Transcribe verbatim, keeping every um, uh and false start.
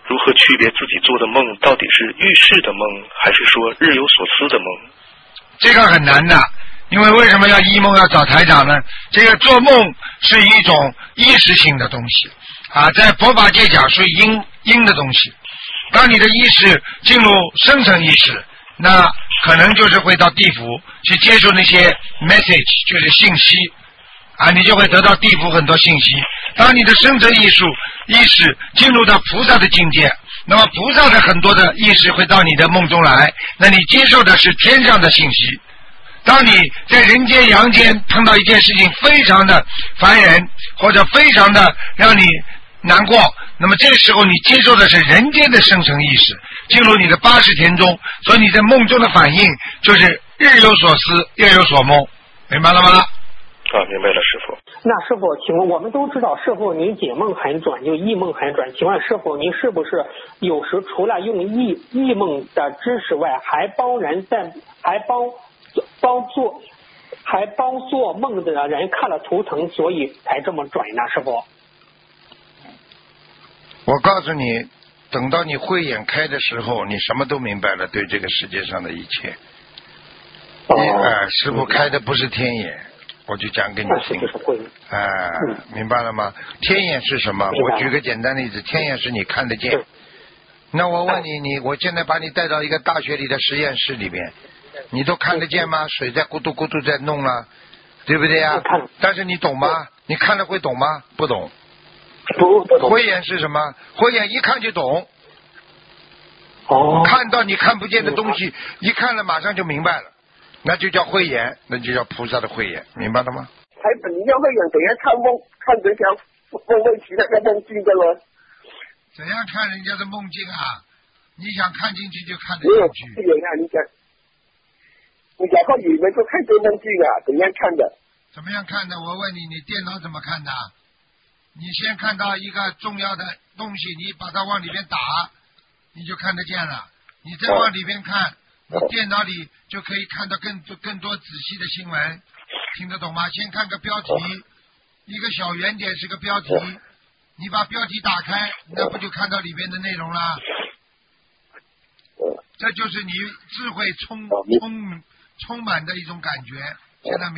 如何区别自己做的梦到底是预示的梦，还是说日有所思的梦？ 这个很难的，因为为什么要依梦要找台长呢？这个做梦是一种意识性的东西啊，在佛法界讲是阴阴的东西。当你的意识进入深层意识，那可能就是会到地府去接受那些 message， 就是信息啊，你就会得到地府很多信息。当你的深层意识意识进入到菩萨的境界，那么菩萨的很多的意识会到你的梦中来，那你接受的是天上的信息。当你在人间阳间碰到一件事情非常的烦人，或者非常的让你难过，那么这时候你接受的是人间的深层意识进入你的八识田中，所以你在梦中的反应就是日有所思夜有所梦，明白了吗？ 啊，明白了，师父。 那师傅，请问我们都知道师傅您解梦很准，就异梦很准，请问师傅您是不是有时除了用异异梦的知识外，还帮人在还帮帮做还帮做梦的人看了图腾，所以才这么准呢？师傅， 我告诉你，等到你慧眼开的时候，你什么都明白了，对这个世界上的一切。 哦， 呃，师父开的不是天眼，我就讲给你听。哎、呃嗯，明白了吗？天眼是什么？我举个简单例子，天眼是你看得见。那我问你，你我现在把你带到一个大学里的实验室里边，你都看得见吗？水在咕嘟咕嘟在弄了，对不对呀？但是你懂吗？你看了会懂吗？不懂。 不不懂。 慧眼是什么？慧眼一看就懂。 哦。 看到你看不见的东西，一看了马上就明白了，那就叫慧眼，那就叫菩萨的慧眼，明白了吗？ 台本你要慧眼，怎样看梦，看人家梦问题那个梦境的呢？ 怎样看人家的梦境啊？你想看进去就看得进去。 没有啊，你讲，你讲话语能够看这梦境啊？怎样看的？ 怎么样看的？我问你，你电脑怎么看的？你先看到一个重要的东西，你把它往里边打，你就看得见了。你再往里边看，你电脑里就可以看到更多更多仔细的新闻，听得懂吗？先看个标题，一个小圆点是个标题，你把标题打开，那不就看到里边的内容了？这就是你智慧充充充满的一种感觉。现在